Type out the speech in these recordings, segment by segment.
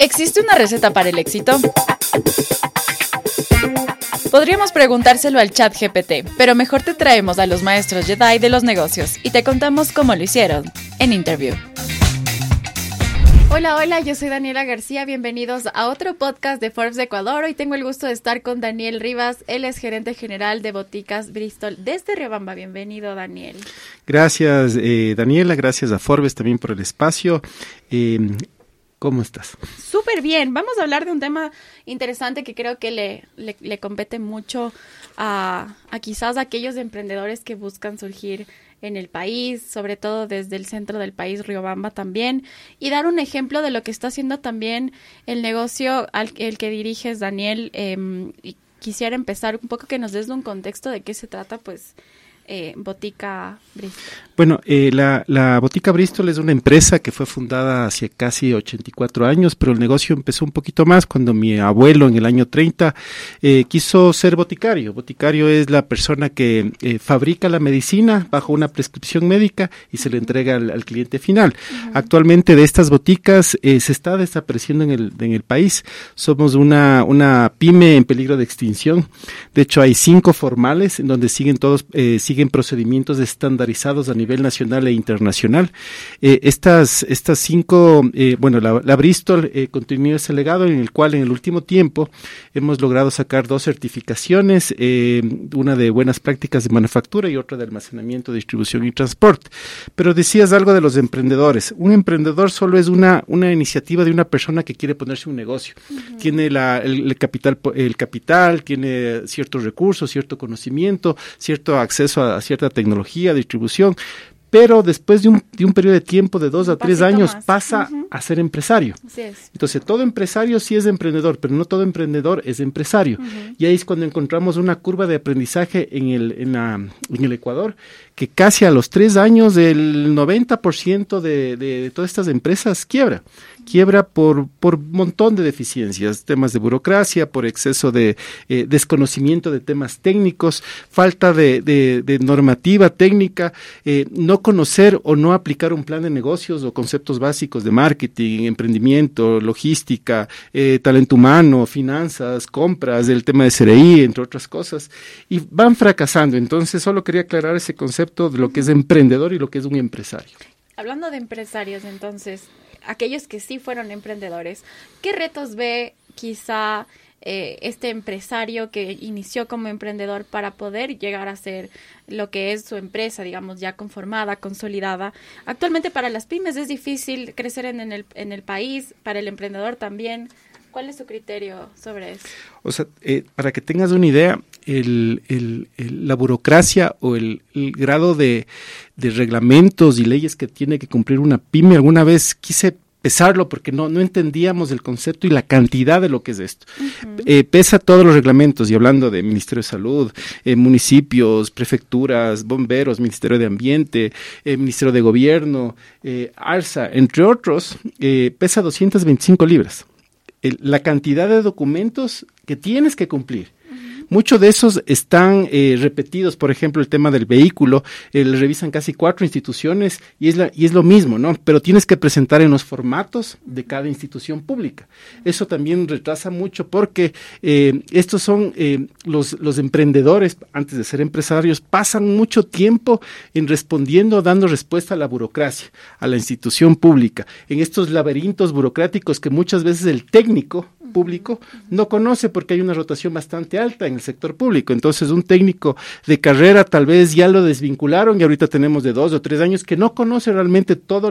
¿Existe una receta para el éxito? Podríamos preguntárselo al ChatGPT, pero mejor te traemos a los maestros Jedi de los negocios y te contamos cómo lo hicieron en Interview. Hola, yo soy Daniela García, bienvenidos a otro podcast de Forbes de Ecuador. Hoy tengo el gusto de estar con Daniel Rivas, él es gerente general de Boticas Bristol desde Riobamba. Bienvenido, Daniel. Gracias, Daniela, gracias a Forbes también por el espacio. ¿Cómo estás? Súper bien, vamos a hablar de un tema interesante que creo que le compete mucho a quizás aquellos emprendedores que buscan surgir en el país, sobre todo desde el centro del país, Riobamba también, y dar un ejemplo de lo que está haciendo también el negocio el que diriges, Daniel, y quisiera empezar un poco que nos des un contexto de qué se trata, pues, Botica Bristol. Bueno, la Botica Bristol es una empresa que fue fundada hace casi 84 años, pero el negocio empezó un poquito más cuando mi abuelo en el año 30 quiso ser boticario. Boticario es la persona que fabrica la medicina bajo una prescripción médica y se le entrega al cliente final. Uh-huh. Actualmente de estas boticas se está desapareciendo en el país. Somos una pyme en peligro de extinción. De hecho, hay 5 formales en donde siguen procedimientos estandarizados a nivel nacional e internacional. Estas 5, la Bristol continúa ese legado en el cual en el último tiempo hemos logrado sacar 2 certificaciones, una de buenas prácticas de manufactura y otra de almacenamiento, distribución y transporte. Pero decías algo de los emprendedores. Un emprendedor solo es una iniciativa de una persona que quiere ponerse un negocio. Uh-huh. Tiene el capital, tiene ciertos recursos, cierto conocimiento, cierto acceso a cierta tecnología, distribución, pero después de un periodo de tiempo de 2 a 3 años pasa a ser empresario. Así es. Entonces, todo empresario sí es emprendedor, pero no todo emprendedor es empresario. Uh-huh. Y ahí es cuando encontramos una curva de aprendizaje en el Ecuador, que casi a los 3 años el 90% de todas estas empresas quiebra por un montón de deficiencias, temas de burocracia, por exceso de desconocimiento de temas técnicos, falta de normativa técnica, no conocer o no aplicar un plan de negocios o conceptos básicos de marketing, emprendimiento, logística, talento humano, finanzas, compras, el tema de CRI, entre otras cosas, y van fracasando. Entonces, solo quería aclarar ese concepto de lo que es emprendedor y lo que es un empresario. Hablando de empresarios, entonces, aquellos que sí fueron emprendedores, ¿qué retos ve quizá este empresario que inició como emprendedor para poder llegar a ser lo que es su empresa, digamos, ya conformada, consolidada? Actualmente para las pymes es difícil crecer en el país, para el emprendedor también. ¿Cuál es su criterio sobre eso? O sea, para que tengas una idea, la burocracia o el grado de reglamentos y leyes que tiene que cumplir una pyme, alguna vez quise pesarlo porque no entendíamos el concepto y la cantidad de lo que es esto. Uh-huh. Pesa todos los reglamentos, y hablando de Ministerio de Salud, municipios, prefecturas, bomberos, Ministerio de Ambiente, Ministerio de Gobierno, ARSA, entre otros, pesa 225 libras. La cantidad de documentos que tienes que cumplir. Muchos de esos están repetidos. Por ejemplo, el tema del vehículo, le revisan casi 4 instituciones y es lo mismo, ¿no? Pero tienes que presentar en los formatos de cada institución pública. Eso también retrasa mucho porque estos son los emprendedores, antes de ser empresarios, pasan mucho tiempo dando respuesta a la burocracia, a la institución pública, en estos laberintos burocráticos que muchas veces el técnico público no conoce porque hay una rotación bastante alta en el sector público. Entonces, un técnico de carrera tal vez ya lo desvincularon y ahorita tenemos de 2 o 3 años que no conoce realmente todo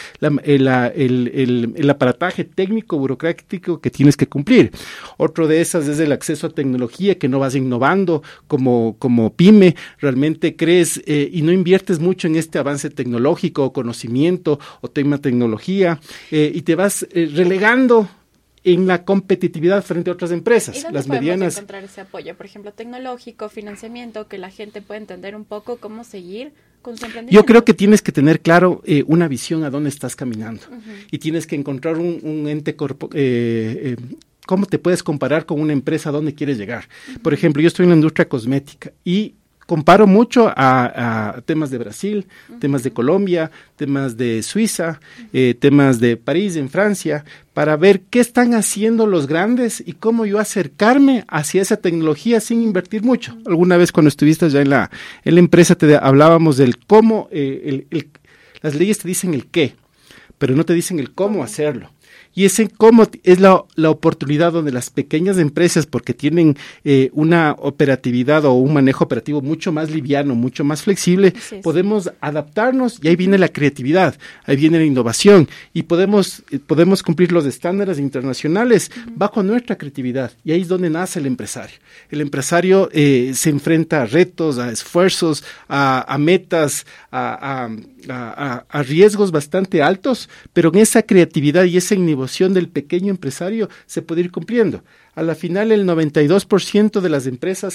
el aparataje técnico burocrático que tienes que cumplir. Otro de esas es el acceso a tecnología, que no vas innovando como pyme, realmente crees y no inviertes mucho en este avance tecnológico o conocimiento o tema tecnología y te vas relegando en la competitividad frente a otras empresas. ¿Y dónde podemos encontrar ese apoyo? Por ejemplo, tecnológico, financiamiento, que la gente pueda entender un poco cómo seguir con su emprendimiento. Yo creo que tienes que tener claro una visión a dónde estás caminando. Uh-huh. Y tienes que encontrar un ente ¿cómo te puedes comparar con una empresa a dónde quieres llegar? Uh-huh. Por ejemplo, yo estoy en la industria cosmética y comparo mucho a temas de Brasil, temas de Colombia, temas de Suiza, temas de París, en Francia, para ver qué están haciendo los grandes y cómo yo acercarme hacia esa tecnología sin invertir mucho. Alguna vez cuando estuviste ya en la empresa hablábamos del cómo, las leyes te dicen el qué, pero no te dicen el cómo hacerlo. Y ese cómo es la oportunidad donde las pequeñas empresas, porque tienen una operatividad o un manejo operativo mucho más liviano, mucho más flexible, podemos adaptarnos y ahí viene la creatividad, ahí viene la innovación y podemos cumplir los estándares internacionales bajo nuestra creatividad y ahí es donde nace el empresario. El empresario se enfrenta a retos, a esfuerzos, a metas, a riesgos bastante altos, pero en esa creatividad y esa innovación del pequeño empresario se puede ir cumpliendo. A la final, el 92% de las empresas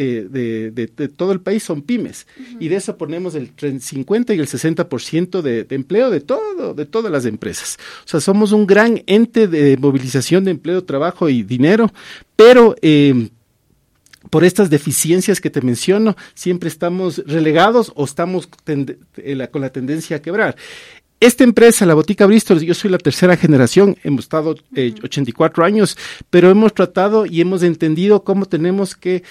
de todo el país son pymes, y de eso ponemos el 50 y el 60% de empleo de todas las empresas. O sea, somos un gran ente de movilización de empleo, trabajo y dinero, pero por estas deficiencias que te menciono, siempre estamos relegados o estamos con la tendencia a quebrar. Esta empresa, la Botica Bristol, yo soy la tercera generación, hemos estado 84 años, pero hemos tratado y hemos entendido cómo tenemos que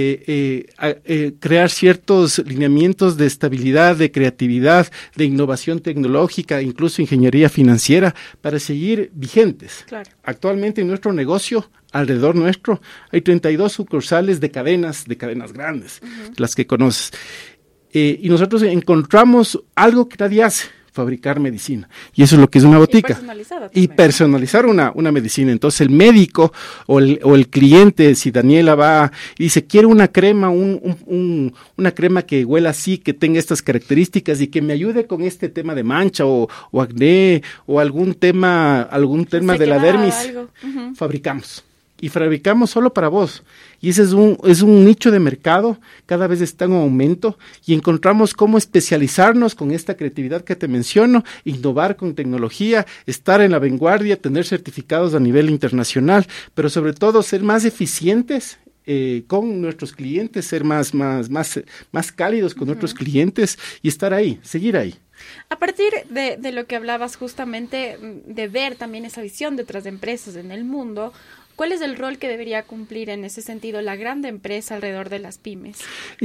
crear ciertos lineamientos de estabilidad, de creatividad, de innovación tecnológica, incluso ingeniería financiera, para seguir vigentes. Claro. Actualmente en nuestro negocio, alrededor nuestro, hay 32 sucursales de cadenas grandes, las que conoces. Y nosotros encontramos algo que nadie hace: fabricar medicina. Y eso es lo que es una botica. Y personalizar una medicina. Entonces el médico o el cliente, si Daniela va y dice, quiero una crema, una crema que huela así, que tenga estas características y que me ayude con este tema de mancha o acné o algún tema de la dermis, fabricamos. Y fabricamos solo para vos. Y ese es un nicho de mercado, cada vez está en aumento, y encontramos cómo especializarnos con esta creatividad que te menciono, innovar con tecnología, estar en la vanguardia, tener certificados a nivel internacional, pero sobre todo ser más eficientes con nuestros clientes, ser más cálidos con nuestros clientes y estar ahí, seguir ahí. A partir de lo que hablabas justamente, de ver también esa visión de otras empresas en el mundo, ¿cuál es el rol que debería cumplir en ese sentido la grande empresa alrededor de las pymes?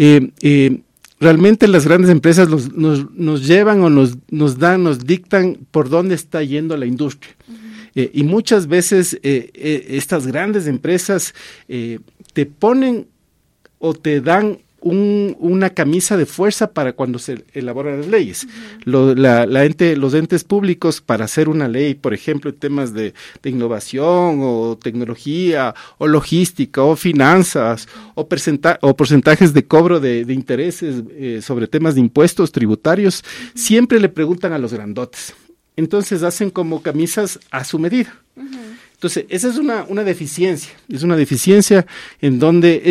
Realmente las grandes empresas nos llevan o nos dictan por dónde está yendo la industria. Y muchas veces estas grandes empresas te ponen o te dan una camisa de fuerza para cuando se elaboran las leyes. Los entes públicos, para hacer una ley, por ejemplo, en temas de innovación o tecnología o logística o finanzas o porcentajes de cobro de intereses sobre temas de impuestos tributarios, siempre le preguntan a los grandotes. Entonces hacen como camisas a su medida. Entonces, esa es una deficiencia en donde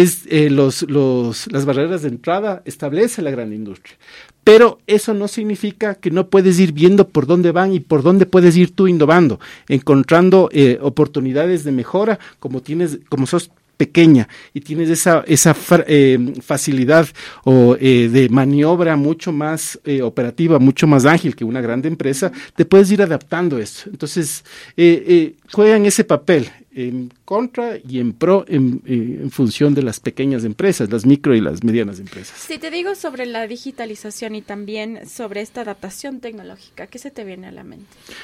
las barreras de entrada establece la gran industria. Pero eso no significa que no puedes ir viendo por dónde van y por dónde puedes ir tú innovando, encontrando oportunidades de mejora, como sos pequeña y tienes esa facilidad de maniobra mucho más operativa, mucho más ágil que una grande empresa, te puedes ir adaptando a eso. Entonces, juegan ese papel en contra y en pro en función de las pequeñas empresas, las micro y las medianas empresas. Si te digo sobre la digitalización y también sobre esta adaptación tecnológica, ¿qué se te viene a la mente?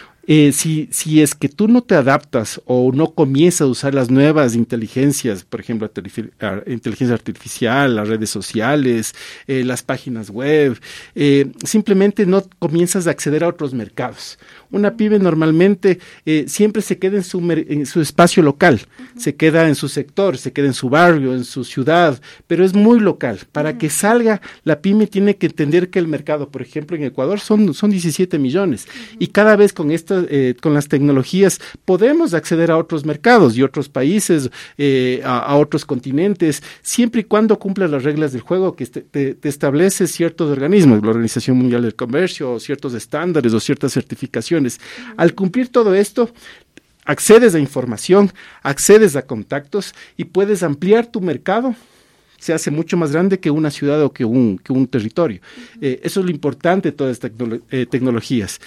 Si es que tú no te adaptas o no comienzas a usar las nuevas inteligencias, por ejemplo, inteligencia artificial, las redes sociales, las páginas web, simplemente no comienzas a acceder a otros mercados. Una pyme normalmente siempre se queda en su espacio local, se queda en su sector, se queda en su barrio, en su ciudad, pero es muy local. Para que salga, la pyme tiene que entender que el mercado, por ejemplo, en Ecuador son 17 millones y cada vez con las tecnologías podemos acceder a otros mercados y otros países, a otros continentes, siempre y cuando cumpla las reglas del juego que te establece ciertos organismos, la Organización Mundial del Comercio, ciertos estándares o ciertas certificaciones. Al cumplir todo esto, accedes a información, accedes a contactos y puedes ampliar tu mercado se hace mucho más grande que una ciudad o que un territorio. Eso es lo importante de todas estas tecnologías.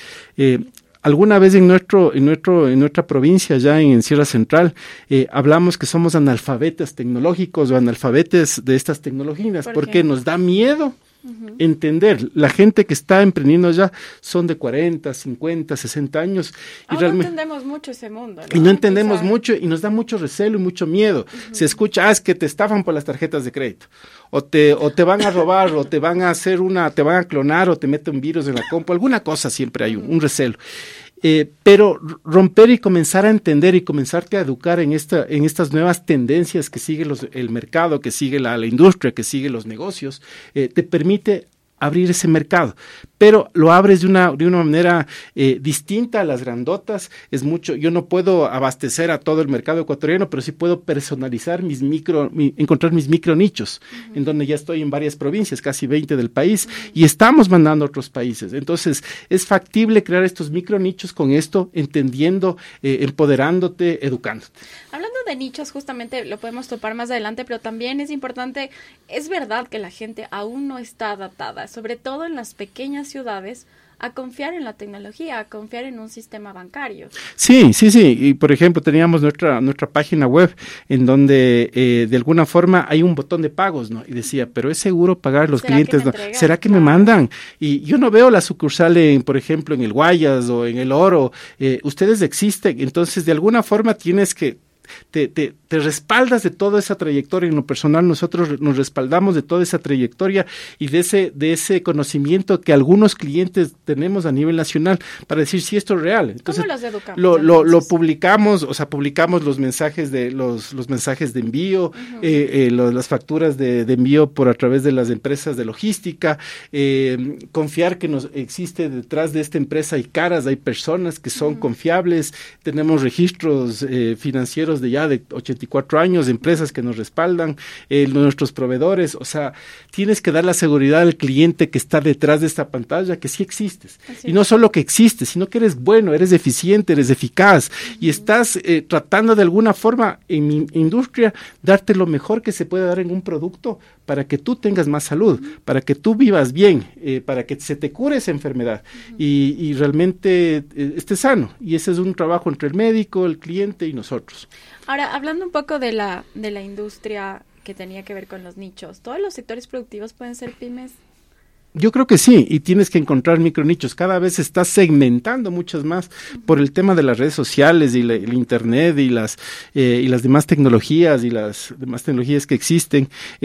Alguna vez en nuestra provincia, ya en Sierra Central, hablamos que somos analfabetas tecnológicos o analfabetes de estas tecnologías, porque nos da miedo entender. La gente que está emprendiendo ya son de 40, 50, 60 años. Y no entendemos mucho ese mundo, ¿no? Y no entendemos mucho y nos da mucho recelo y mucho miedo. Se escucha, es que te estafan por las tarjetas de crédito. O te van a robar, o te van a te van a clonar, o te meten un virus en la compu. Alguna cosa siempre hay un recelo. Pero romper y comenzar a entender y comenzarte a educar en estas nuevas tendencias que sigue el mercado, que sigue la industria, que sigue los negocios, te permite abrir ese mercado, pero lo abres de una manera distinta a las grandotas. Yo no puedo abastecer a todo el mercado ecuatoriano, pero sí puedo personalizar encontrar mis micro nichos, en donde ya estoy en varias provincias, casi 20 del país, y estamos mandando a otros países. Entonces, es factible crear estos micro nichos con esto, entendiendo, empoderándote, educándote. Hablando de nichos, justamente lo podemos topar más adelante, pero también es importante, es verdad que la gente aún no está adaptada, sobre todo en las pequeñas ciudades, a confiar en la tecnología, a confiar en un sistema bancario. Sí. Y por ejemplo, teníamos nuestra página web en donde de alguna forma hay un botón de pagos, ¿no? Y decía, pero es seguro pagar los clientes, ¿no? ¿Será que me mandan? Y yo no veo la sucursal por ejemplo, en el Guayas o en el Oro. Ustedes existen, entonces de alguna forma tienes que te respaldas de toda esa trayectoria. En lo personal, nosotros nos respaldamos de toda esa trayectoria y de ese conocimiento que algunos clientes tenemos a nivel nacional para decir si esto es real. Entonces, ¿cómo los educamos? Lo publicamos, o sea, publicamos los mensajes de envío, las facturas de envío a través de las empresas de logística, confiar que existe detrás de esta empresa hay personas que son confiables, tenemos registros financieros de 84 años, empresas que nos respaldan, nuestros proveedores. O sea, tienes que dar la seguridad al cliente que está detrás de esta pantalla, que sí existes. Y no solo que existes, sino que eres bueno, eres eficiente, eres eficaz, y estás tratando de alguna forma en mi industria darte lo mejor que se puede dar en un producto para que tú tengas más salud, para que tú vivas bien, para que se te cure esa enfermedad y realmente estés sano. Y ese es un trabajo entre el médico, el cliente y nosotros. Ahora, hablando un poco de la industria que tenía que ver con los nichos, ¿todos los sectores productivos pueden ser pymes? Yo creo que sí, y tienes que encontrar micronichos. Cada vez se está segmentando muchas más por el tema de las redes sociales y el internet y las demás tecnologías que existen.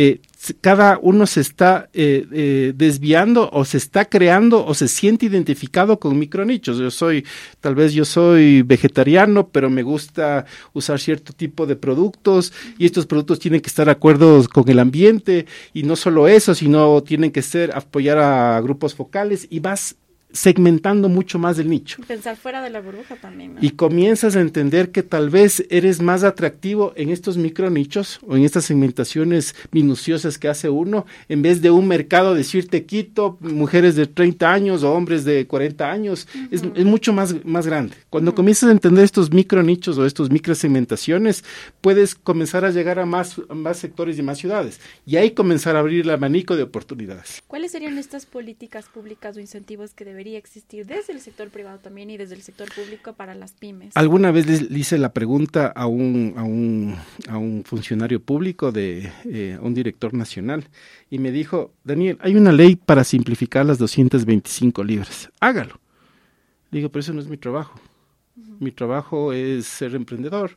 Cada uno se está desviando o se está creando o se siente identificado con micronichos. Tal vez yo soy vegetariano, pero me gusta usar cierto tipo de productos y estos productos tienen que estar de acuerdo con el ambiente, y no solo eso, sino tienen que apoyar a grupos focales, y vas segmentando mucho más el nicho. Pensar fuera de la burbuja también, ¿no? Y comienzas a entender que tal vez eres más atractivo en estos micronichos o en estas segmentaciones minuciosas que hace uno, en vez de un mercado, decirte Quito, mujeres de 30 años o hombres de 40 años, es mucho más grande. Cuando comienzas a entender estos micronichos o estos microsegmentaciones, puedes comenzar a llegar a más sectores y más ciudades, y ahí comenzar a abrir el abanico de oportunidades. ¿Cuáles serían estas políticas públicas o incentivos que debería existir desde el sector privado también y desde el sector público para las pymes? Alguna vez le hice la pregunta a un funcionario público, a un director nacional, y me dijo, Daniel, hay una ley para simplificar las 225 libras, hágalo. Le digo, pero eso no es mi trabajo. Mi trabajo es ser emprendedor.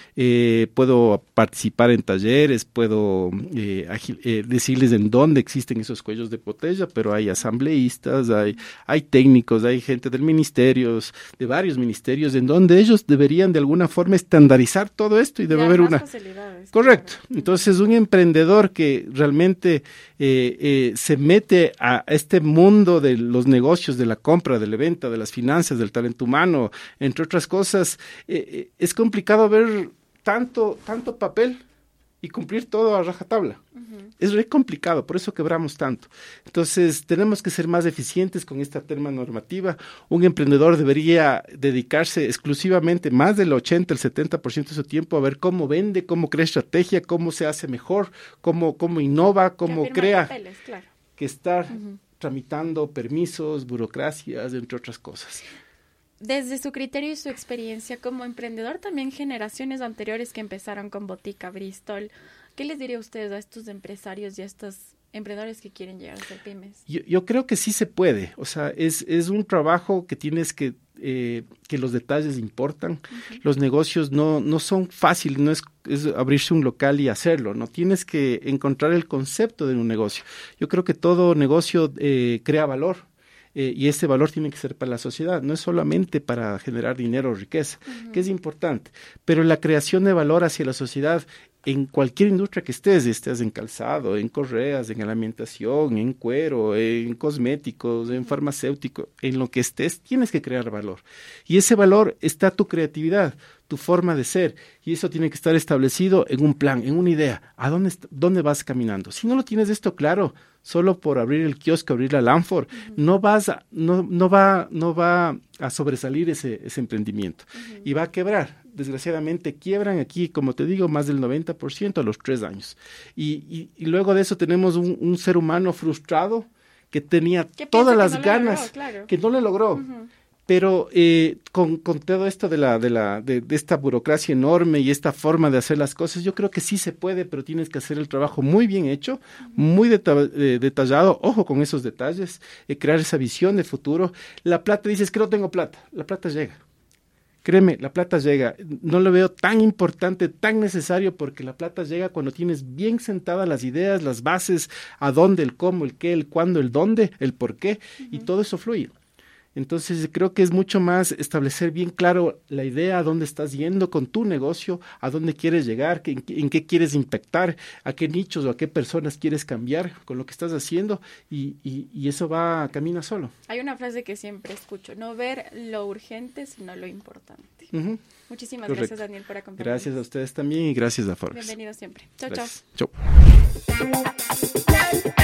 Puedo participar en talleres, puedo decirles en dónde existen esos cuellos de botella, pero hay asambleístas, hay técnicos, hay gente de varios ministerios, en donde ellos deberían de alguna forma estandarizar todo esto y debe haber una facilidades. Correcto. Claro. Entonces, un emprendedor que realmente se mete a este mundo de los negocios, de la compra, de la venta, de las finanzas, del talento humano, entre otras cosas, es complicado ver tanto papel y cumplir todo a rajatabla. Es re complicado, por eso quebramos tanto. Entonces, tenemos que ser más eficientes con esta tema normativa. Un emprendedor debería dedicarse exclusivamente más del 80, el 70% de su tiempo a ver cómo vende, cómo crea estrategia, cómo se hace mejor, cómo innova, cómo crea, papeles, claro. que estar tramitando permisos, burocracias, entre otras cosas. Desde su criterio y su experiencia como emprendedor, también generaciones anteriores que empezaron con Botica Bristol, ¿qué les diría a ustedes a estos empresarios y a estos emprendedores que quieren llegar a ser pymes? Yo creo que sí se puede. O sea, es un trabajo que tienes que los detalles importan. Los negocios no son fáciles, no es abrirse un local y hacerlo, no tienes que encontrar el concepto de un negocio. Yo creo que todo negocio crea valor. Y ese valor tiene que ser para la sociedad, no es solamente para generar dinero o riqueza, que es importante, pero la creación de valor hacia la sociedad en cualquier industria que estés en calzado, en correas, en alimentación, en cuero, en cosméticos, en farmacéutico, en lo que estés, tienes que crear valor. Y ese valor está tu creatividad, tu forma de ser, y eso tiene que estar establecido en un plan, en una idea. ¿A dónde vas caminando? Si no lo tienes esto claro, solo por abrir el kiosco, abrir la Lanford, no va a sobresalir ese emprendimiento y va a quebrar. Desgraciadamente quiebran aquí, como te digo, más del 90% a los 3 años. Y luego de eso tenemos un ser humano frustrado que tenía todas las ganas, que no le logró. Pero con todo esto de esta burocracia enorme y esta forma de hacer las cosas, yo creo que sí se puede, pero tienes que hacer el trabajo muy bien hecho, muy detallado, ojo con esos detalles, crear esa visión de futuro. La plata, dices que no tengo plata, la plata llega. Créeme, la plata llega. No lo veo tan importante, tan necesario, porque la plata llega cuando tienes bien sentadas las ideas, las bases, a dónde, el cómo, el qué, el cuándo, el dónde, el por qué, y todo eso fluye. Entonces creo que es mucho más establecer bien claro la idea, a dónde estás yendo con tu negocio, a dónde quieres llegar, en qué quieres impactar, a qué nichos o a qué personas quieres cambiar con lo que estás haciendo, y eso camina solo. Hay una frase que siempre escucho: no ver lo urgente, sino lo importante. Muchísimas gracias, Daniel, por acompañarnos. Gracias a ustedes también y gracias a Forbes. Bienvenido siempre. Chao, gracias. chao. Chao.